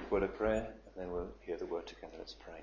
word of prayer, and then we'll hear the word together. Let's pray.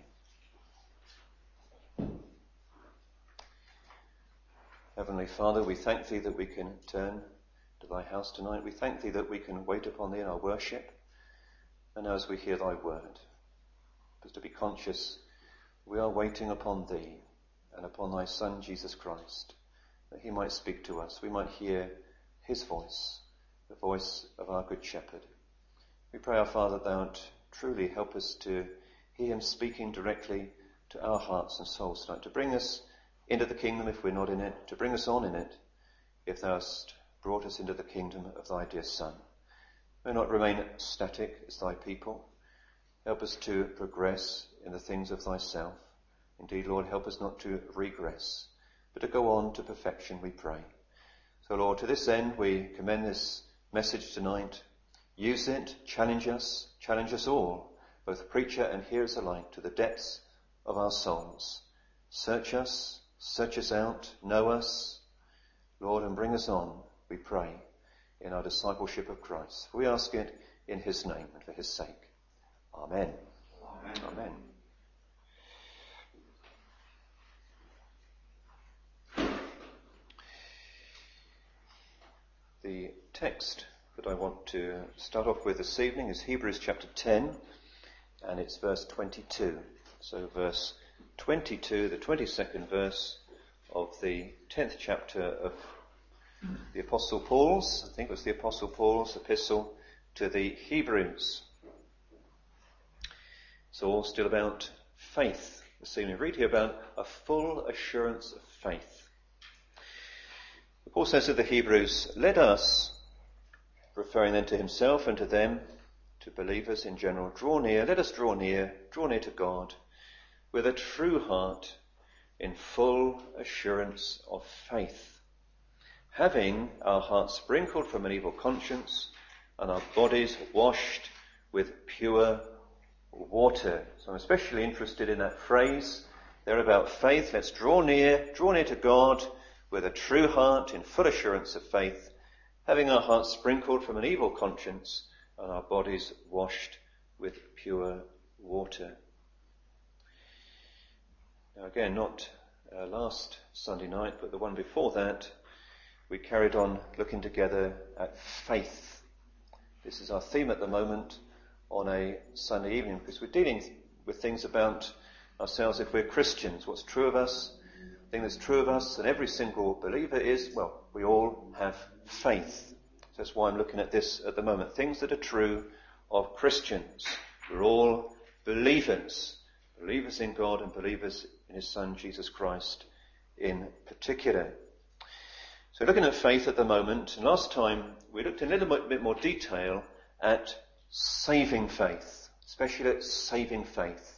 Heavenly Father, we thank thee that we can turn to thy house tonight. We thank thee that we can wait upon thee in our worship, and as we hear thy word, but to be conscious we are waiting upon thee and upon thy Son Jesus Christ, that he might speak to us. We might hear his voice, the voice of our good shepherd. We pray, our Father, that thou wilt truly help us to hear him speaking directly to our hearts and souls tonight, to bring us into the kingdom if we're not in it, to bring us on in it if thou hast brought us into the kingdom of thy dear Son. May not remain static as thy people. Help us to progress in the things of thyself. Indeed, Lord, help us not to regress, but to go on to perfection, we pray. So, Lord, to this end, we commend this message tonight. Use it, challenge us all, both preacher and hearers alike, to the depths of our souls. Search us out, know us, Lord, and bring us on, we pray, in our discipleship of Christ. We ask it in his name and for his sake. Amen. Amen. Amen. The text that I want to start off with this evening is Hebrews chapter 10, and it's verse 22. So verse 22, the 22nd verse of the 10th chapter of the Apostle Paul's, I think it was the Apostle Paul's epistle to the Hebrews. It's all still about faith. This evening we read here about a full assurance of faith. Paul says to the Hebrews, let us, referring then to himself and to them, to believers in general, let us draw near to God with a true heart in full assurance of faith, having our hearts sprinkled from an evil conscience and our bodies washed with pure water. So I'm especially interested in that phrase there about faith. Let's draw near to God with a true heart in full assurance of faith, having our hearts sprinkled from an evil conscience and our bodies washed with pure water. Now again, not last Sunday night, but the one before that, we carried on looking together at faith. This is our theme at the moment on a Sunday evening, because we're dealing with things about ourselves if we're Christians. What's true of us? The thing that's true of us and every single believer is, well, we all have faith. So that's why I'm looking at this at the moment. Things that are true of Christians. We're all believers in God and believers in his Son Jesus Christ in particular. So looking at faith at the moment, and last time we looked in a little bit more detail at saving faith, especially at saving faith.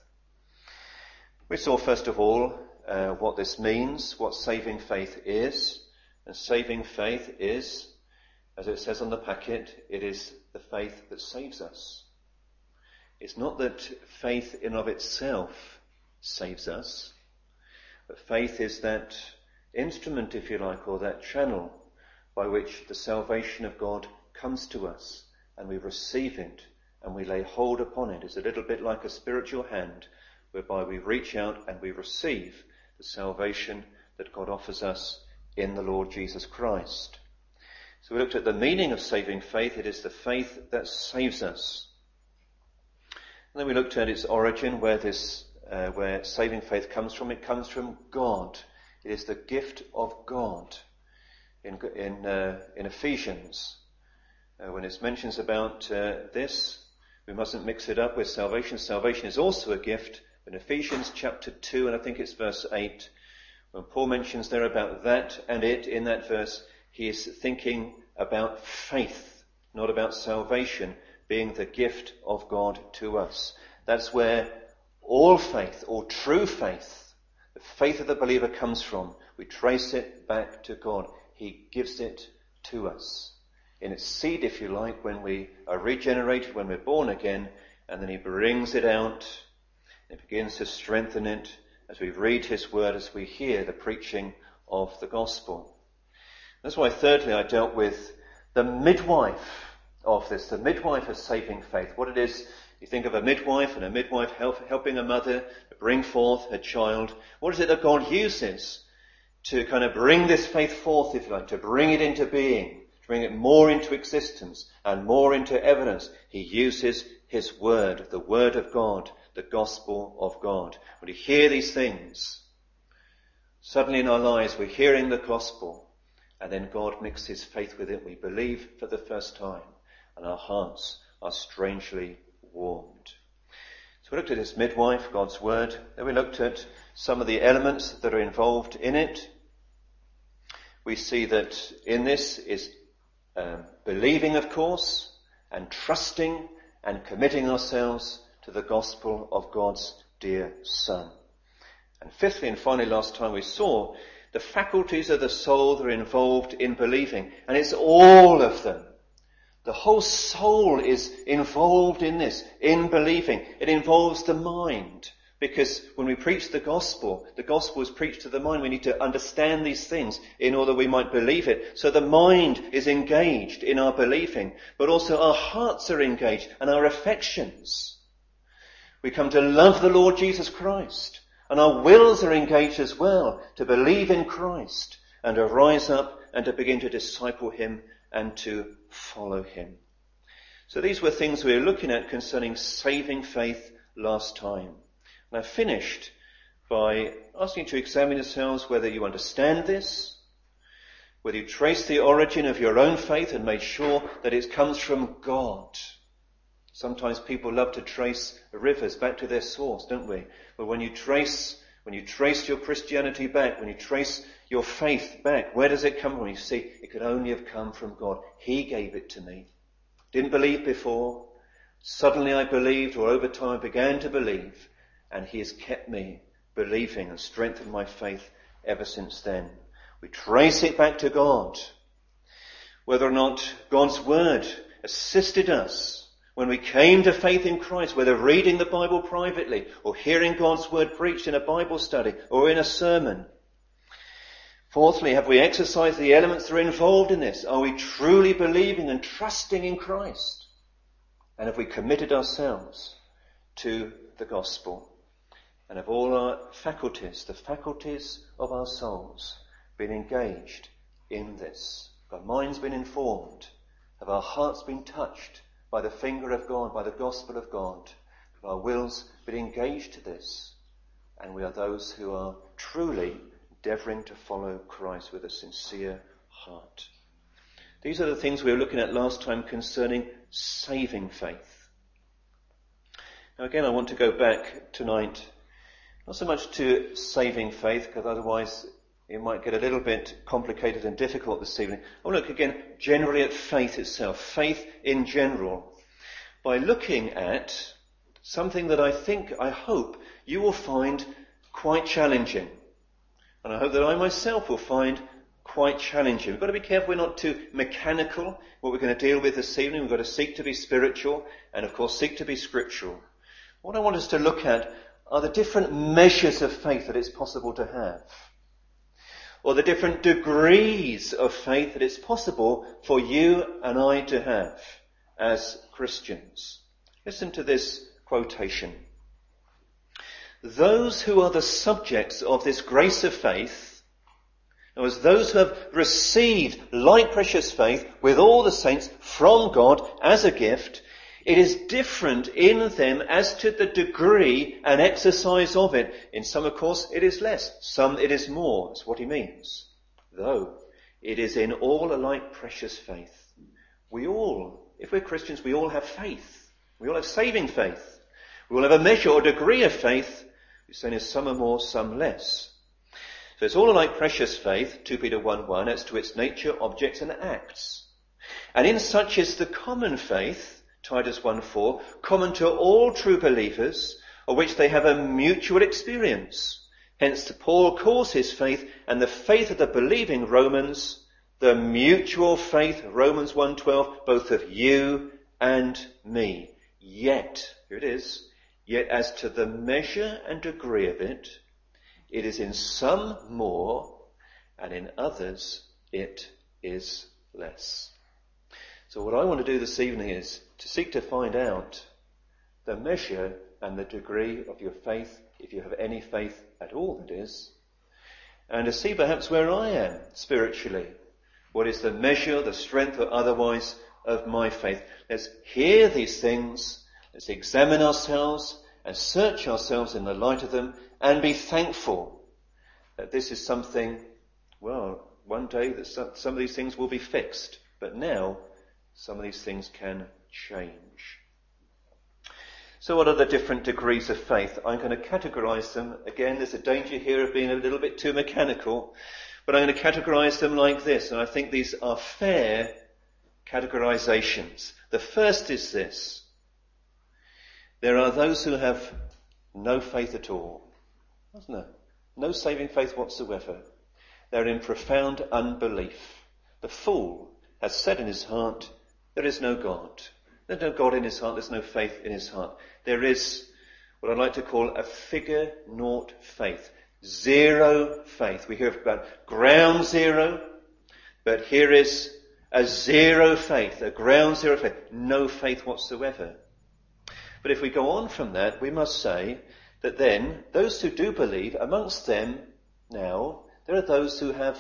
We saw first of all what this means, what saving faith is. And saving faith is, as it says on the packet, it is the faith that saves us. It's not that faith in of itself saves us, but faith is that instrument, if you like, or that channel by which the salvation of God comes to us, and we receive it and we lay hold upon it. It's a little bit like a spiritual hand whereby we reach out and we receive the salvation that God offers us in the Lord Jesus Christ. So we looked at the meaning of saving faith. It is the faith that saves us. And then we looked at its origin, where saving faith comes from. It comes from God. It is the gift of God. In Ephesians, when it mentions about this, we mustn't mix it up with salvation. Salvation is also a gift. In Ephesians chapter 2, and I think it's verse 8, when Paul mentions there about that and it, in that verse, he is thinking about faith, not about salvation being the gift of God to us. That's where all faith, all true faith, the faith of the believer comes from. We trace it back to God. He gives it to us in its seed, if you like, when we are regenerated, when we're born again, and then he brings it out and begins to strengthen it as we read his word, as we hear the preaching of the gospel. That's why thirdly I dealt with the midwife of this, the midwife of saving faith. What it is, you think of a midwife and a midwife helping a mother to bring forth her child. What is it that God uses to kind of bring this faith forth, if you like, to bring it into being, to bring it more into existence and more into evidence? He uses his word, the word of God, the gospel of God. When we hear these things, suddenly in our lives we're hearing the gospel, and then God mixes faith with it. We believe for the first time, and our hearts are strangely warmed. So we looked at this midwife, God's word. Then we looked at some of the elements that are involved in it. We see that in this is believing, of course, and trusting and committing ourselves to the gospel of God's dear Son. And fifthly and finally, last time we saw the faculties of the soul that are involved in believing. And it's all of them. The whole soul is involved in this, in believing. It involves the mind. Because when we preach the gospel is preached to the mind. We need to understand these things in order we might believe it. So the mind is engaged in our believing, but also our hearts are engaged and our affections. We come to love the Lord Jesus Christ, and our wills are engaged as well to believe in Christ and to rise up and to begin to disciple him and to follow him. So these were things we were looking at concerning saving faith last time. And I finished by asking you to examine yourselves whether you understand this, whether you trace the origin of your own faith and make sure that it comes from God. Sometimes people love to trace rivers back to their source, don't we? But when you trace your Christianity back, when you trace your faith back, where does it come from? You see, it could only have come from God. He gave it to me. Didn't believe before. Suddenly I believed, or over time I began to believe. And he has kept me believing and strengthened my faith ever since then. We trace it back to God. Whether or not God's word assisted us when we came to faith in Christ, whether reading the Bible privately or hearing God's word preached in a Bible study or in a sermon. Fourthly, have we exercised the elements that are involved in this? Are we truly believing and trusting in Christ? And have we committed ourselves to the gospel? And have all our faculties, the faculties of our souls, been engaged in this? Have our minds been informed? Have our hearts been touched by the finger of God, by the gospel of God? Have our wills been engaged to this? And we are those who are truly endeavouring to follow Christ with a sincere heart. These are the things we were looking at last time concerning saving faith. Now again, I want to go back tonight, not so much to saving faith, because otherwise it might get a little bit complicated and difficult this evening. I want to look again generally at faith itself, faith in general, by looking at something that I hope you will find quite challenging. And I hope that I myself will find quite challenging. We've got to be careful we're not too mechanical. What we're going to deal with this evening, we've got to seek to be spiritual and of course seek to be scriptural. What I want us to look at are the different measures of faith that it's possible to have, or the different degrees of faith that it's possible for you and I to have as Christians. Listen to this quotation. Those who are the subjects of this grace of faith, as those who have received like precious faith with all the saints from God as a gift, it is different in them as to the degree and exercise of it. In some, of course, it is less. Some, it is more. That's what he means. Though it is in all alike precious faith. We all, if we're Christians, we all have faith. We all have saving faith. We all have a measure or degree of faith. We're saying is some are more, some less. So it's all alike precious faith, 2 Peter 1:1, as to its nature, objects and acts. And in such is the common faith, Titus 1:4, common to all true believers, of which they have a mutual experience. Hence Paul calls his faith and the faith of the believing Romans, the mutual faith, Romans 1:12, both of you and me. Yet, here it is, yet as to the measure and degree of it, it is in some more, and in others it is less. So what I want to do this evening is to seek to find out the measure and the degree of your faith, if you have any faith at all, that is, and to see perhaps where I am spiritually. What is the measure, the strength or otherwise of my faith? Let's hear these things, let's examine ourselves and search ourselves in the light of them and be thankful that this is something, well, one day that some of these things will be fixed, but now some of these things can change. So what are the different degrees of faith? I'm going to categorize them. Again, there's a danger here of being a little bit too mechanical, but I'm going to categorize them like this, and I think these are fair categorizations. The first is this. There are those who have no faith at all, isn't there? No saving faith whatsoever. They're in profound unbelief. The fool has said in his heart, there is no God. There's no God in his heart, there's no faith in his heart. There is what I'd like to call a figure naught faith. Zero faith. We hear about ground zero, but here is a zero faith, a ground zero faith. No faith whatsoever. But if we go on from that, we must say that then those who do believe, amongst them now, there are those who have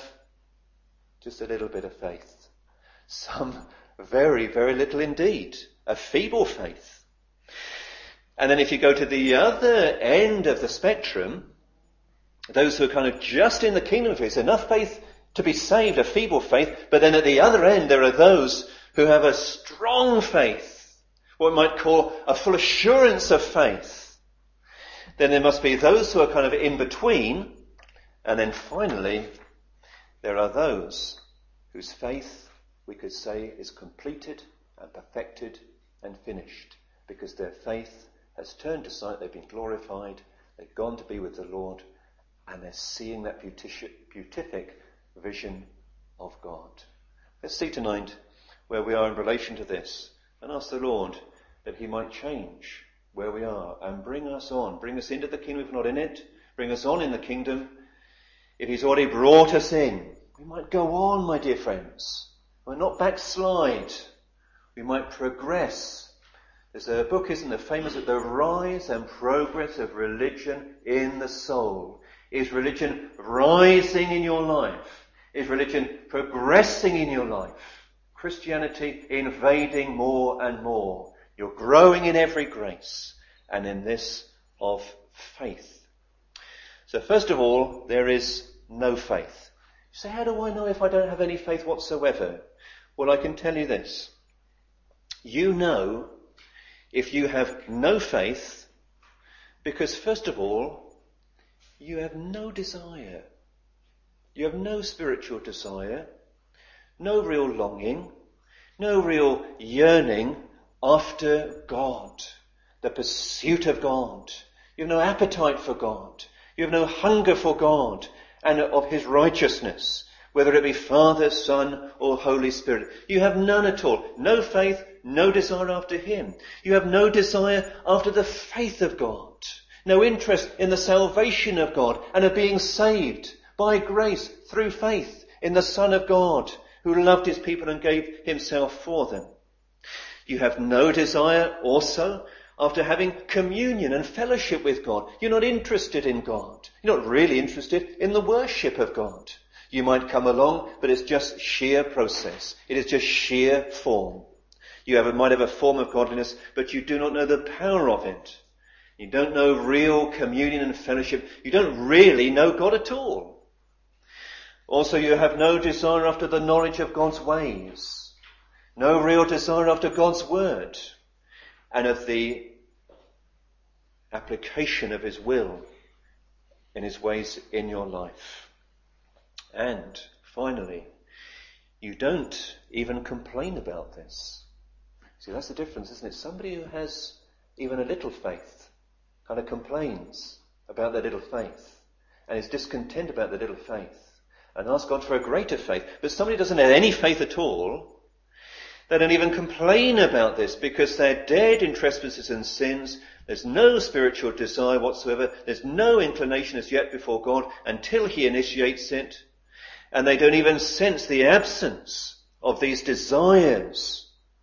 just a little bit of faith. Some very, very little indeed. A feeble faith. And then if you go to the other end of the spectrum, those who are kind of just in the kingdom of faith, enough faith to be saved, a feeble faith, but then at the other end there are those who have a strong faith, what we might call a full assurance of faith. Then there must be those who are kind of in between, and then finally there are those whose faith we could say is completed and perfected and finished, because their faith has turned to sight, they've been glorified, they've gone to be with the Lord, and they're seeing that beatific vision of God. Let's see tonight where we are in relation to this, and ask the Lord that he might change where we are and bring us on, bring us into the kingdom if we're not in it, bring us on in the kingdom. If he's already brought us in, we might go on, my dear friends. We might not backslide. We might progress. There's a book, isn't there, famous, The Rise and Progress of Religion in the Soul. Is religion rising in your life? Is religion progressing in your life? Christianity invading more and more. You're growing in every grace and in this of faith. So first of all, there is no faith. You say, how do I know if I don't have any faith whatsoever? Well, I can tell you this. You know if you have no faith because, first of all, you have no desire. You have no spiritual desire, no real longing, no real yearning after God, the pursuit of God. You have no appetite for God. You have no hunger for God and of his righteousness, whether it be Father, Son, or Holy Spirit. You have none at all. No faith, no desire after him. You have no desire after the faith of God. No interest in the salvation of God and of being saved by grace through faith in the Son of God who loved his people and gave himself for them. You have no desire also after having communion and fellowship with God. You're not interested in God. You're not really interested in the worship of God. You might come along, but it's just sheer process. It is just sheer form. You might have a form of godliness, but you do not know the power of it. You don't know real communion and fellowship. You don't really know God at all. Also, you have no desire after the knowledge of God's ways. No real desire after God's word and of the application of his will in his ways in your life. And finally, you don't even complain about this. See, that's the difference, isn't it? Somebody who has even a little faith kind of complains about their little faith and is discontent about their little faith and asks God for a greater faith. But somebody who doesn't have any faith at all, they don't even complain about this because they're dead in trespasses and sins. There's no spiritual desire whatsoever. There's no inclination as yet before God until he initiates it. And they don't even sense the absence of these desires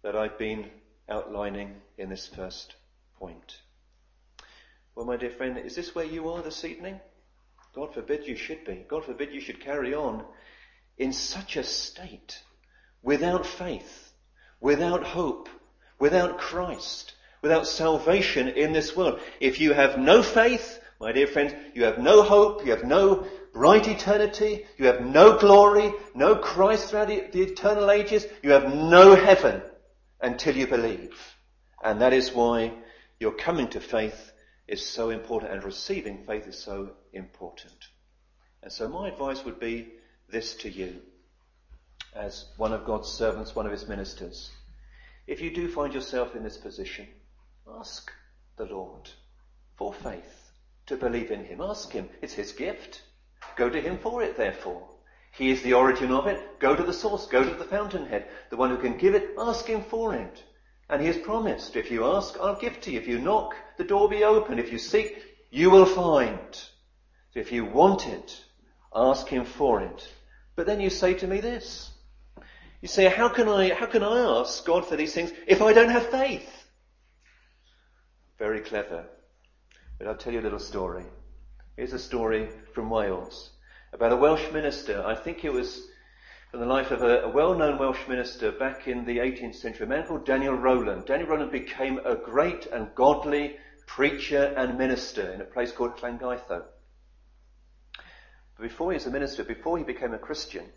that I've been outlining in this first point. Well, my dear friend, is this where you are this evening? God forbid you should be. God forbid you should carry on in such a state, without faith, without hope, without Christ, without salvation in this world. If you have no faith, my dear friends, you have no hope, you have no bright eternity, you have no glory, no Christ throughout the eternal ages, you have no heaven until you believe. And that is why your coming to faith is so important, and receiving faith is so important. And so my advice would be this to you, as one of God's servants, one of his ministers. If you do find yourself in this position, ask the Lord for faith to believe in him. Ask him. It's his gift. Go to him for it, therefore. He is the origin of it. Go to the source. Go to the fountainhead. The one who can give it, ask him for it. And he has promised, if you ask, I'll give to you. If you knock, the door will be open. If you seek, you will find. So if you want it, ask him for it. But then you say to me this. You say, how can I ask God for these things if I don't have faith? Very clever. But I'll tell you a little story. Here's a story from Wales about a Welsh minister. I think it was from the life of a well-known Welsh minister back in the 18th century, a man called Daniel Rowland. Daniel Rowland became a great and godly preacher and minister in a place called Llangeitho. But before he was a minister, before he became a Christian,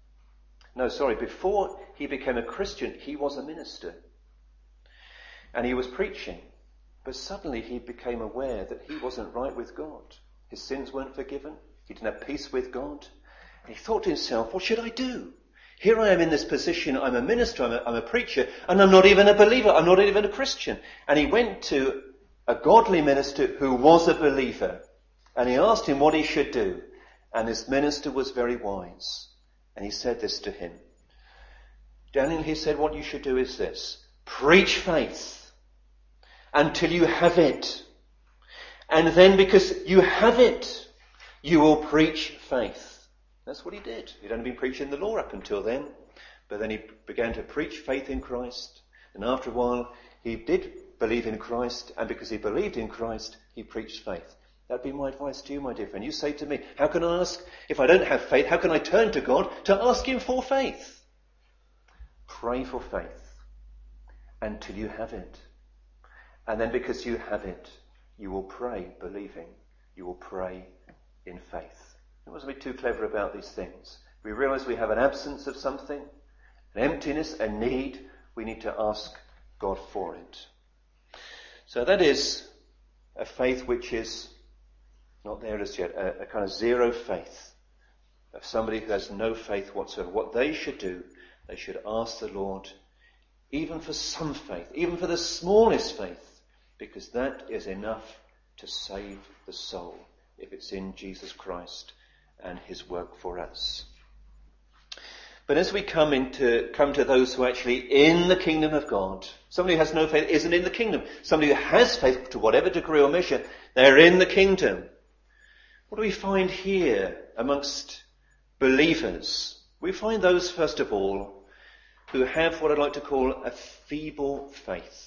before he became a Christian, he was a minister. And he was preaching. But suddenly he became aware that he wasn't right with God. His sins weren't forgiven. He didn't have peace with God. And he thought to himself, what should I do? Here I am in this position. I'm a minister, I'm a preacher, and I'm not even a believer. I'm not even a Christian. And he went to a godly minister who was a believer. And he asked him what he should do. And this minister was very wise. And he said this to him. Daniel, he said, what you should do is this. Preach faith until you have it. And then because you have it, you will preach faith. That's what he did. He'd only been preaching the law up until then. But then he began to preach faith in Christ. And after a while, he did believe in Christ. And because he believed in Christ, he preached faith. That'd be my advice to you, my dear friend. You say to me, how can I ask, if I don't have faith, how can I turn to God to ask him for faith? Pray for faith until you have it. And then because you have it, you will pray believing. You will pray in faith. We mustn't be too clever about these things. We realize we have an absence of something, an emptiness, a need. We need to ask God for it. So that is a faith which is not there as yet, a kind of zero faith of somebody who has no faith whatsoever. What they should do, they should ask the Lord, even for some faith, even for the smallest faith, because that is enough to save the soul if it's in Jesus Christ and his work for us. But as we come to those who are actually in the kingdom of God, somebody who has no faith isn't in the kingdom. Somebody who has faith, to whatever degree or measure, they're in the kingdom. What do we find here amongst believers? We find those, first of all, who have what I'd like to call a feeble faith.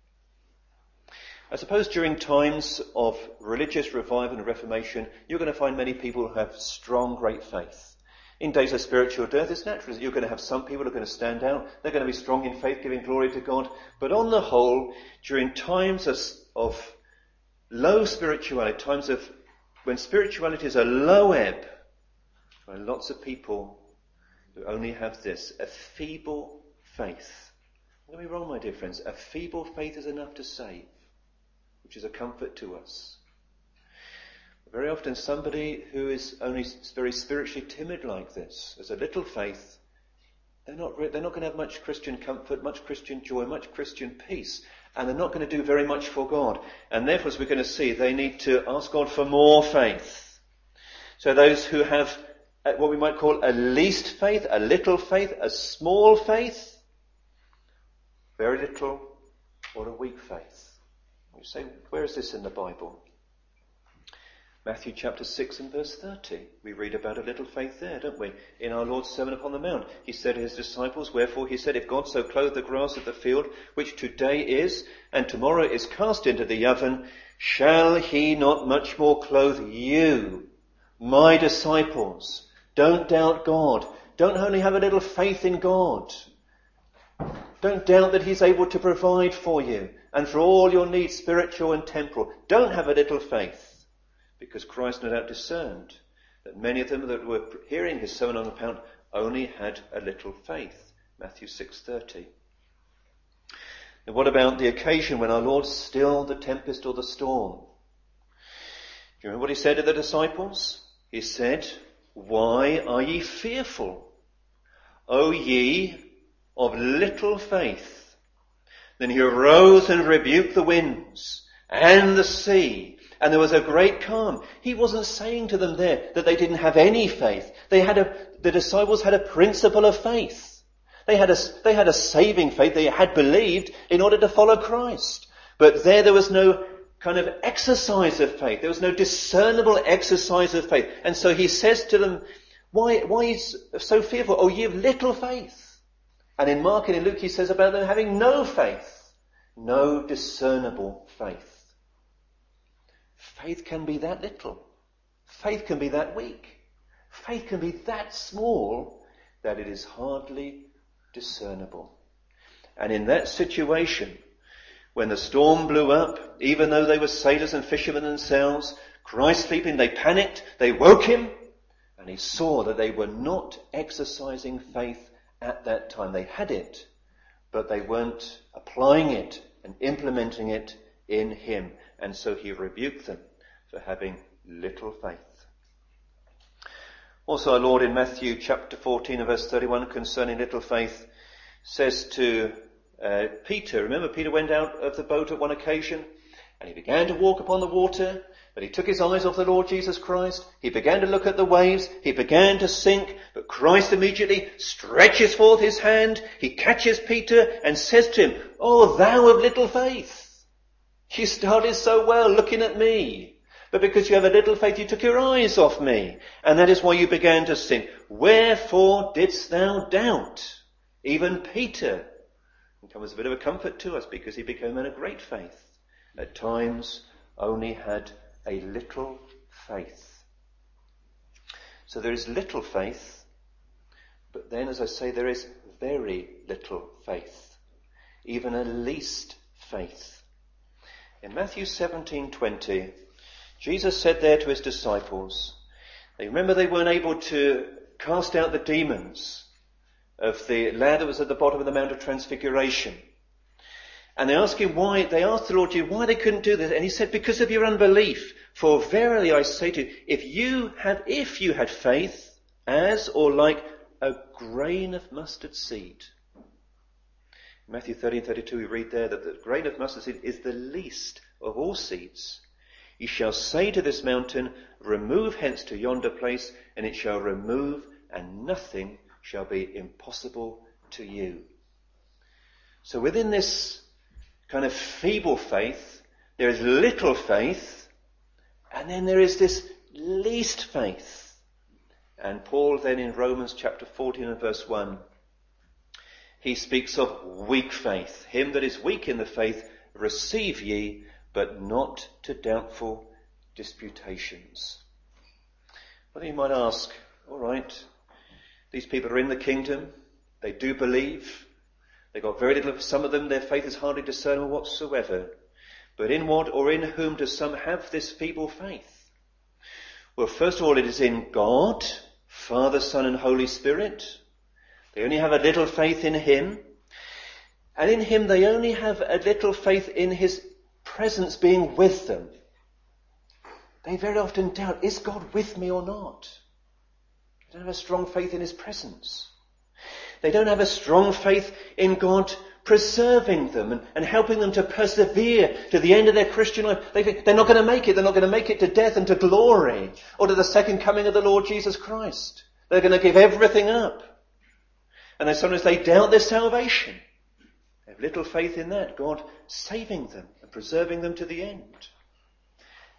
I suppose during times of religious revival and reformation, you're going to find many people who have strong, great faith. In days of spiritual death, it's natural that you're going to have some people who are going to stand out. They're going to be strong in faith, giving glory to God. But on the whole, during times of low spirituality, times of when spirituality is a low ebb, there are lots of people who only have this, a feeble faith. Don't get me wrong, my dear friends, a feeble faith is enough to save, which is a comfort to us. Very often somebody who is only very spiritually timid like this, has a little faith, they're not going to have much Christian comfort, much Christian joy, much Christian peace, and they're not going to do very much for God. And therefore, as we're going to see, they need to ask God for more faith. So those who have what we might call a least faith, a little faith, a small faith, very little, or a weak faith. You say, where is this in the Bible? Matthew chapter 6 and verse 30. We read about a little faith there, don't we? In our Lord's Sermon upon the Mount. He said to his disciples, wherefore he said, if God so clothe the grass of the field, which today is, and tomorrow is cast into the oven, shall he not much more clothe you, my disciples? Don't doubt God. Don't only have a little faith in God. Don't doubt that he's able to provide for you and for all your needs, spiritual and temporal. Don't have a little faith. Because Christ no doubt discerned that many of them that were hearing his Sermon on the Mount only had a little faith. Matthew 6:30. And what about the occasion when our Lord stilled the tempest or the storm? Do you remember what he said to the disciples? He said, why are ye fearful, O ye of little faith? Then he arose and rebuked the winds and the sea, and there was a great calm. He wasn't saying to them there that they didn't have any faith. The disciples had a principle of faith. They had a saving faith. They had believed in order to follow Christ. But there was no kind of exercise of faith. There was no discernible exercise of faith. And so he says to them, why are you so fearful? Oh, ye have little faith. And in Mark and in Luke he says about them having no faith. No discernible faith. Faith can be that little. Faith can be that weak. Faith can be that small that it is hardly discernible. And in that situation, when the storm blew up, even though they were sailors and fishermen themselves, Christ sleeping, they panicked, they woke him, and he saw that they were not exercising faith at that time. They had it, but they weren't applying it and implementing it in him. And so he rebuked them for having little faith. Also our Lord in Matthew chapter 14 and verse 31 concerning little faith says to Peter, remember Peter went out of the boat at one occasion and he began to walk upon the water, but he took his eyes off the Lord Jesus Christ. He began to look at the waves. He began to sink, but Christ immediately stretches forth his hand. He catches Peter and says to him, oh, thou of little faith. You started so well looking at me, but because you have a little faith, you took your eyes off me, and that is why you began to sink. Wherefore didst thou doubt? Even Peter. It comes as a bit of a comfort to us because he became a man of great faith. At times only had a little faith. So there is little faith, but then, as I say, there is very little faith, even a least faith. In Matthew 17:20, Jesus said there to his disciples, they remember they weren't able to cast out the demons of the lad that was at the bottom of the Mount of Transfiguration. And they asked him why, they asked the Lord Jesus why they couldn't do this. And he said, because of your unbelief. For verily I say to you, if you had faith as or like a grain of mustard seed. In Matthew 13:32 we read there that the grain of mustard seed is the least of all seeds. Ye shall say to this mountain, remove hence to yonder place, and it shall remove, and nothing shall be impossible to you. So within this kind of feeble faith, there is little faith, and then there is this least faith. And Paul then in Romans chapter 14 and verse 1, he speaks of weak faith. Him that is weak in the faith, receive ye, but not to doubtful disputations. Well, you might ask, all right, these people are in the kingdom. They do believe. They got very little, some of them, their faith is hardly discernible whatsoever. But in what or in whom do some have this feeble faith? Well, first of all, it is in God, Father, Son, and Holy Spirit. They only have a little faith in him. And in him they only have a little faith in his presence being with them. They very often doubt, is God with me or not? They don't have a strong faith in his presence. They don't have a strong faith in God preserving them and helping them to persevere to the end of their Christian life. They think they're not going to make it. They're not going to make it to death and to glory or to the second coming of the Lord Jesus Christ. They're going to give everything up. And then sometimes they doubt their salvation. They have little faith in that, God saving them and preserving them to the end.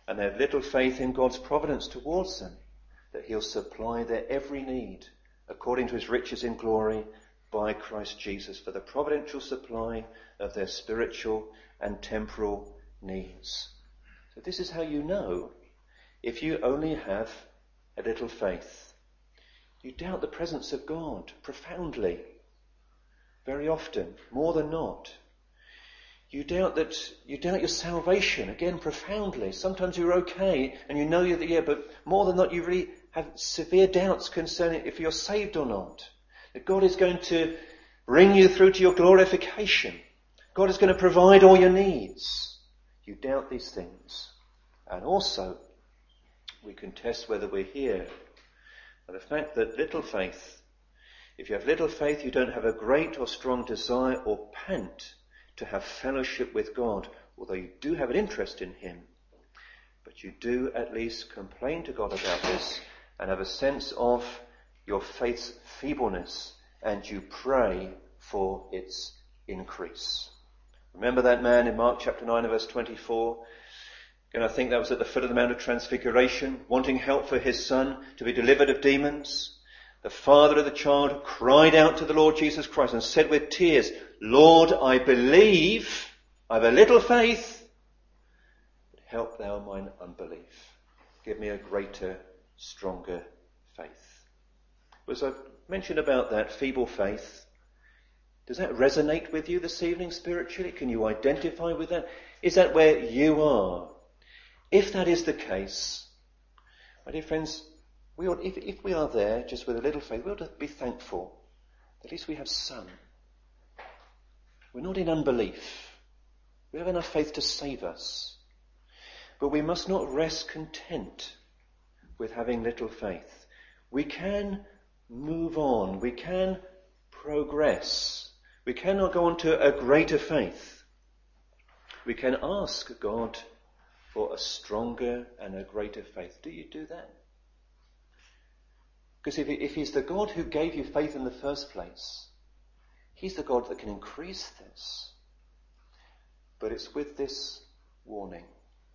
and they have little faith in God's providence towards them, that he'll supply their every need according to his riches in glory by Christ Jesus, for the providential supply of their spiritual and temporal needs. So this is how you know if you only have a little faith. You doubt the presence of God profoundly, very often, more than not. You doubt your salvation, again, profoundly. Sometimes you're okay and you know you're there, but more than that, you really have severe doubts concerning if you're saved or not. That God is going to bring you through to your glorification. God is going to provide all your needs. You doubt these things. And also, we can test whether we're here by the fact that little faith, if you have little faith, you don't have a great or strong desire or pant to have fellowship with God, although you do have an interest in him. But you do at least complain to God about this and have a sense of your faith's feebleness, and you pray for its increase. Remember that man in Mark chapter 9 and verse 24? And I think that was at the foot of the Mount of Transfiguration, wanting help for his son to be delivered of demons. The father of the child cried out to the Lord Jesus Christ and said with tears, "Lord, I believe, I have a little faith, but help thou mine unbelief. Give me a greater, stronger faith." As I've mentioned about that feeble faith, does that resonate with you this evening spiritually? Can you identify with that? Is that where you are? If that is the case, my dear friends, if we are there just with a little faith, we ought to be thankful. At least we have some. We're not in unbelief. We have enough faith to save us. But we must not rest content with having little faith. We can move on. We can progress. We cannot go on to a greater faith. We can ask God for a stronger and a greater faith. Do you do that? Because if he's the God who gave you faith in the first place, he's the God that can increase this. But it's with this warning.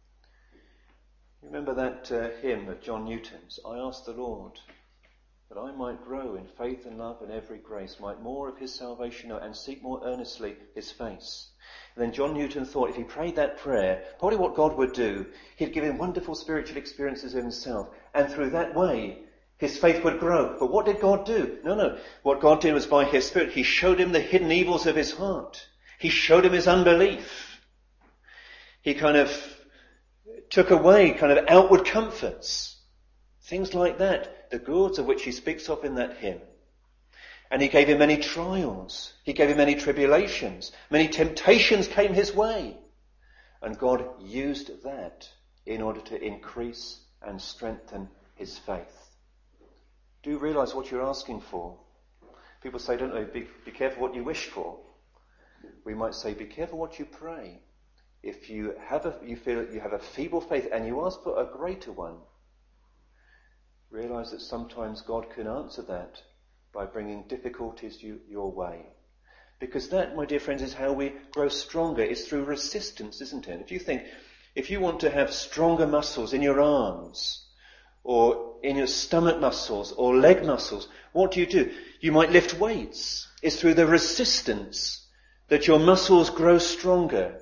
Remember that hymn of John Newton's, "I ask the Lord that I might grow in faith and love and every grace, might more of his salvation know and seek more earnestly his face." And then John Newton thought if he prayed that prayer, probably what God would do, he'd give him wonderful spiritual experiences of himself. And through that way, his faith would grow. But what did God do? No. What God did was by his Spirit, he showed him the hidden evils of his heart. He showed him his unbelief. He kind of took away kind of outward comforts. Things like that. The goods of which he speaks of in that hymn. And he gave him many trials. He gave him many tribulations. Many temptations came his way. And God used that in order to increase and strengthen his faith. Do you realize what you're asking for? People say, don't know, be careful what you wish for. We might say, be careful what you pray. If you feel that you have a feeble faith and you ask for a greater one, realize that sometimes God can answer that by bringing difficulties your way. Because that, my dear friends, is how we grow stronger. It's through resistance, isn't it? If you want to have stronger muscles in your arms, or in your stomach muscles, or leg muscles, what do? You might lift weights. It's through the resistance that your muscles grow stronger.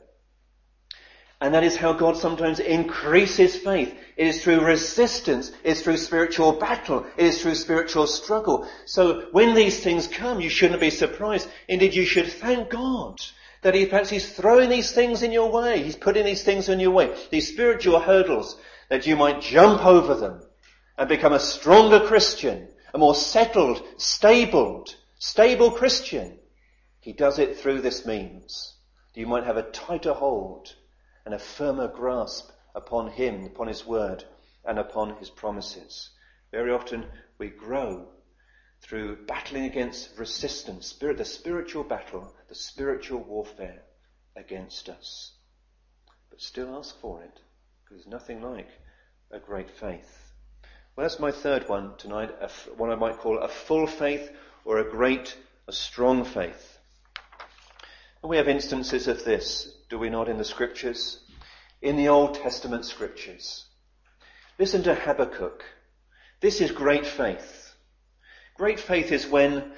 And that is how God sometimes increases faith. It is through resistance. It is through spiritual battle. It is through spiritual struggle. So when these things come, you shouldn't be surprised. Indeed, you should thank God that perhaps he's throwing these things in your way. He's putting these things in your way. These spiritual hurdles, that you might jump over them and become a stronger Christian, a more settled, stable Christian. He does it through this means. You might have a tighter hold and a firmer grasp upon him, upon his word, and upon his promises. Very often we grow through battling against resistance, the spiritual battle, the spiritual warfare against us. But still ask for it, because there's nothing like a great faith. Well, that's my third one tonight, what I might call a full faith or a strong faith. And we have instances of this, do we not, in the scriptures? in the Old Testament scriptures. Listen to Habakkuk. This is great faith. Great faith is when,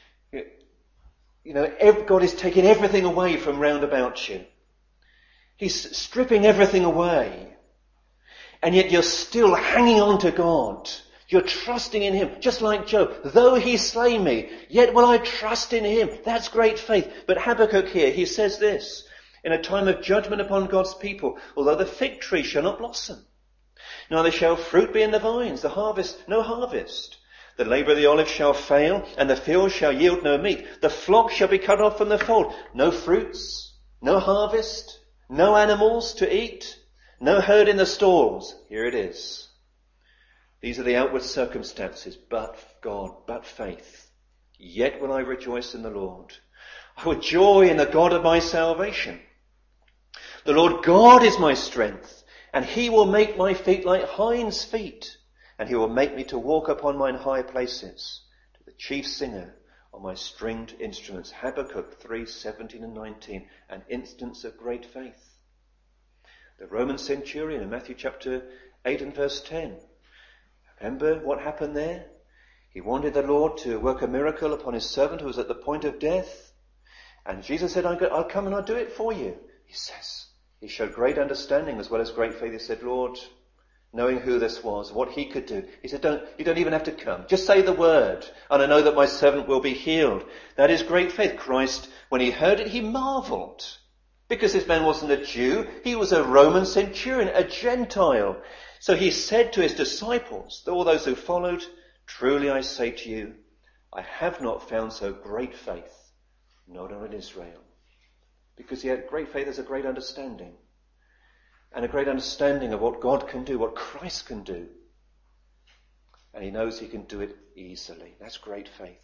God is taking everything away from round about you. He's stripping everything away. And yet you're still hanging on to God. You're trusting in him, just like Job. Though he slay me, yet will I trust in him. That's great faith. But Habakkuk here, he says this, in a time of judgment upon God's people, although the fig tree shall not blossom, neither shall fruit be in the vines, the harvest, no harvest. The labour of the olive shall fail, and the field shall yield no meat. The flock shall be cut off from the fold. No fruits, no harvest, no animals to eat, no herd in the stalls. Here it is. These are the outward circumstances, but God, but faith. Yet will I rejoice in the Lord. I will joy in the God of my salvation. The Lord God is my strength, and he will make my feet like hinds' feet, and he will make me to walk upon mine high places, to the chief singer on my stringed instruments. Habakkuk 3:17 and 19, an instance of great faith. The Roman centurion in Matthew chapter 8 and verse 10. Remember what happened there? He wanted the Lord to work a miracle upon his servant who was at the point of death. And Jesus said, I'll come and I'll do it for you. He says, he showed great understanding as well as great faith. He said, Lord, knowing who this was, what he could do, he said, you don't even have to come. Just say the word, and I know that my servant will be healed. That is great faith. Christ, when he heard it, he marveled. Because this man wasn't a Jew, he was a Roman centurion, a Gentile. So he said to his disciples, all those who followed, truly I say to you, I have not found so great faith, not in Israel. Because he had great faith, there's a great understanding. And a great understanding of what God can do, what Christ can do. And he knows he can do it easily. That's great faith.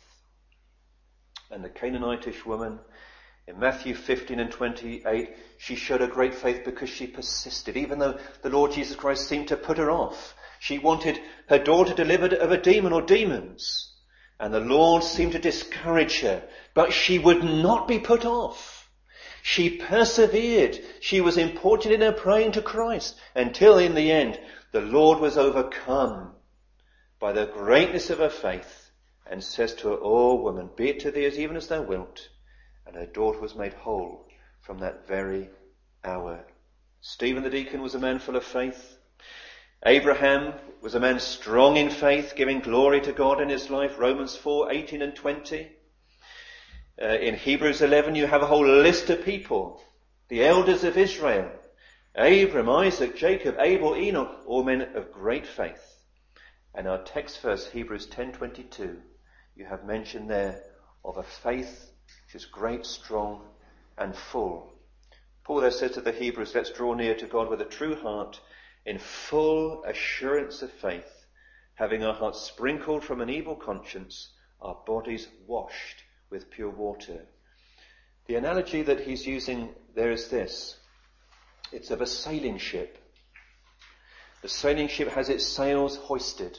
And the Canaanitish woman, in Matthew 15 and 28, she showed a great faith because she persisted. Even though the Lord Jesus Christ seemed to put her off. She wanted her daughter delivered of a demon or demons. And the Lord seemed to discourage her. But she would not be put off. She persevered. She was importunate in her praying to Christ. Until in the end, the Lord was overcome by the greatness of her faith. And says to her, O woman, be it to thee even as thou wilt. And her daughter was made whole from that very hour. Stephen the deacon was a man full of faith. Abraham was a man strong in faith, giving glory to God in his life. Romans 4:18 and 20. In Hebrews 11 you have a whole list of people. The elders of Israel. Abram, Isaac, Jacob, Abel, Enoch, all men of great faith. And our text verse, Hebrews 10:22, you have mention there of a faith which is great, strong, and full. Paul there says to the Hebrews, let's draw near to God with a true heart, in full assurance of faith, having our hearts sprinkled from an evil conscience, our bodies washed with pure water. The analogy that he's using there is this. It's of a sailing ship. The sailing ship has its sails hoisted,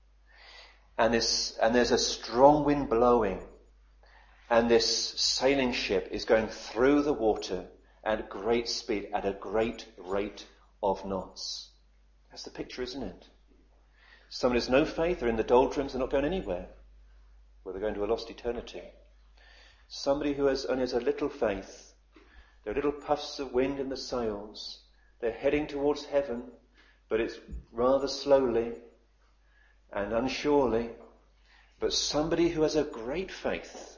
and there's a strong wind blowing. And this sailing ship is going through the water at great speed, at a great rate of knots. That's the picture, isn't it? Someone who has no faith, they're in the doldrums, they're not going anywhere. Well, they're going to a lost eternity. Somebody who only has a little faith, there are little puffs of wind in the sails. They're heading towards heaven, but it's rather slowly and unsurely. But somebody who has a great faith,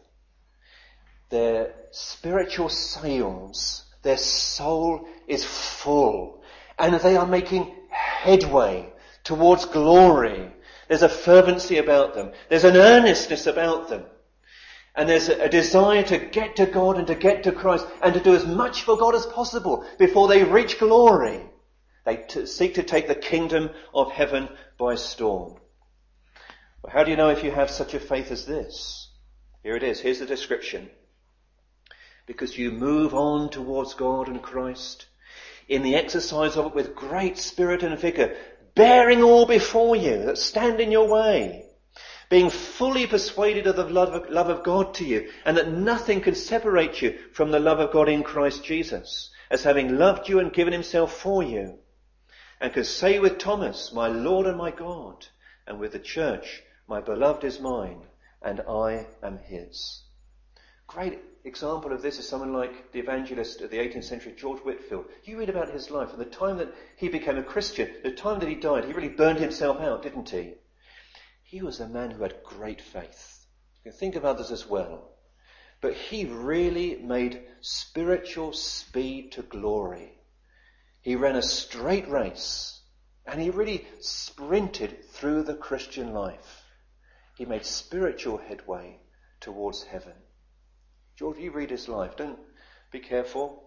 their spiritual sails, their soul is full, and they are making headway towards glory. There's a fervency about them. There's an earnestness about them. And there's a desire to get to God and to get to Christ and to do as much for God as possible before they reach glory. They seek to take the kingdom of heaven by storm. Well, how do you know if you have such a faith as this? Here it is. Here's the description. Because you move on towards God and Christ in the exercise of it with great spirit and vigour, bearing all before you that stand in your way, being fully persuaded of the love of God to you, and that nothing can separate you from the love of God in Christ Jesus. as having loved you and given himself for you, and can say with Thomas, my Lord and my God, and with the church, my beloved is mine, and I am his. Great example of this is someone like the evangelist of the 18th century, George Whitefield. You read about his life, and the time that he became a Christian, the time that he died, he really burned himself out, didn't he? He was a man who had great faith. You can think of others as well. But he really made spiritual speed to glory. He ran a straight race, and he really sprinted through the Christian life. He made spiritual headway towards heaven. George, you read his life. Don't be careful.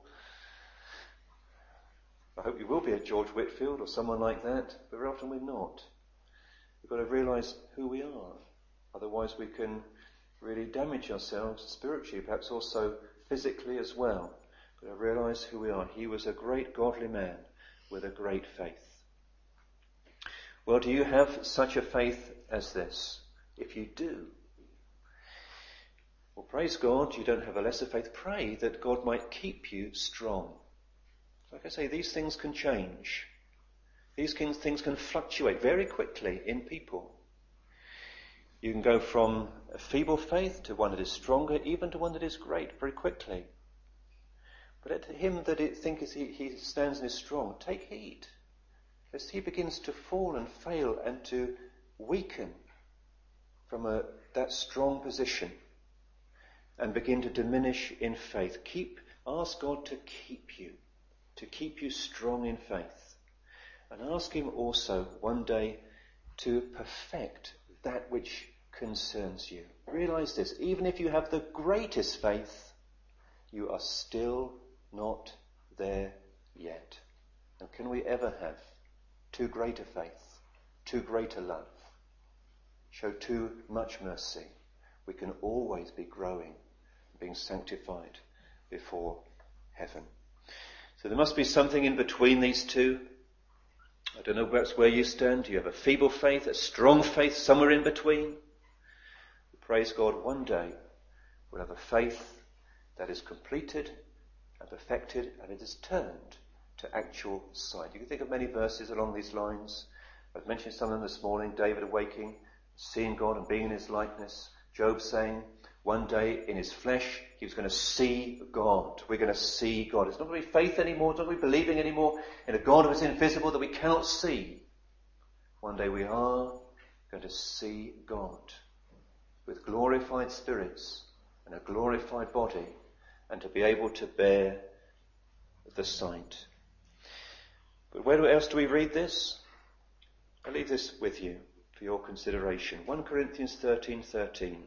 I hope you will be a George Whitefield or someone like that, but very often we're not. We've got to realise who we are. Otherwise we can really damage ourselves spiritually, perhaps also physically as well. But I realise who we are. He was a great godly man with a great faith. Well, do you have such a faith as this? If you do, well, praise God, you don't have a lesser faith. Pray that God might keep you strong. Like I say, these things can change. These things can fluctuate very quickly in people. You can go from a feeble faith to one that is stronger, even to one that is great, very quickly. But let him that he stands and is strong take heed, lest he begins to fall and fail and to weaken from that strong position and begin to diminish in faith. Ask God to keep you strong in faith. And ask him also one day to perfect that which concerns you. Realise this, even if you have the greatest faith, you are still not there yet. And can we ever have too great a faith, too great a love, show too much mercy? We can always be growing, being sanctified before heaven. So there must be something in between these two. I don't know perhaps where you stand. Do you have a feeble faith, a strong faith, somewhere in between? Praise God, one day we'll have a faith that is completed and perfected, and it is turned to actual sight. You can think of many verses along these lines. I've mentioned some of them this morning. David awaking, seeing God and being in his likeness. Job saying one day in his flesh he was going to see God. We're going to see God. It's not going to be faith anymore. It's not going to be believing anymore in a God who is invisible that we cannot see. One day we are going to see God with glorified spirits and a glorified body, and to be able to bear the sight. But where else do we read this? I'll leave this with you for your consideration. 1 Corinthians 13:13.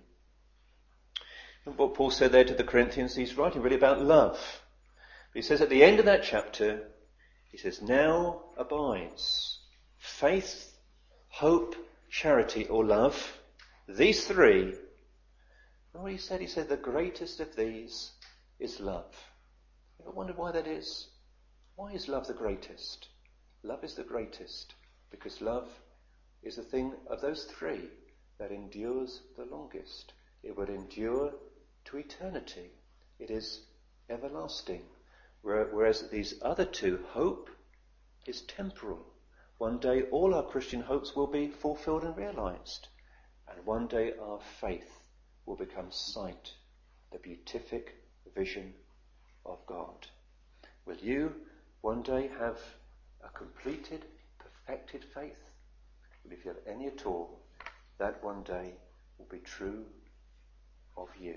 And what Paul said there to the Corinthians, he's writing really about love. But he says at the end of that chapter, he says, now abides faith, hope, charity, or love. These three. And what he said the greatest of these is love. You ever wondered why that is? Why is love the greatest? Love is the greatest because love is the thing of those three that endures the longest. It will endure to eternity. It is everlasting. Whereas these other two, hope is temporal. One day all our Christian hopes will be fulfilled and realized. And one day our faith will become sight, the beatific vision of God. Will you one day have a completed, perfected faith? Well, if you have any at all, that one day will be true of you.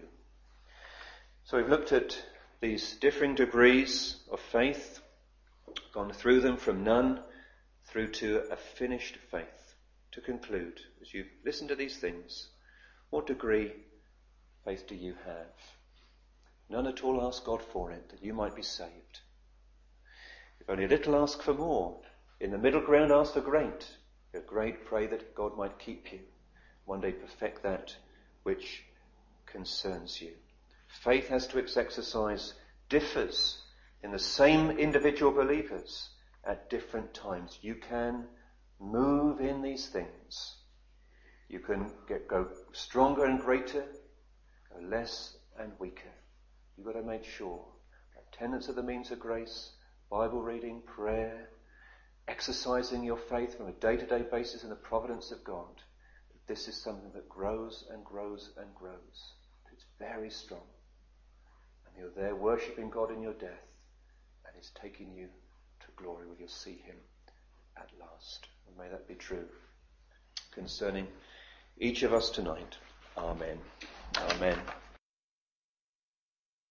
So we've looked at these differing degrees of faith, gone through them from none through to a finished faith. To conclude, as you've listened to these things, what degree of faith do you have? None at all, ask God for it, that you might be saved. If only a little, ask for more. In the middle ground, ask for great. If great, pray that God might keep you. One day perfect that which concerns you. Faith as to its exercise differs in the same individual believers at different times. You can move in these things. You can go stronger and greater, go less and weaker. You've got to make sure that attendance at the means of grace, Bible reading, prayer, exercising your faith from a day-to-day basis in the providence of God. This is something that grows and grows and grows. It's very strong. And you're there worshipping God in your death, and it's taking you to glory where you'll see him at last. And may that be true concerning each of us tonight. Amen. Amen.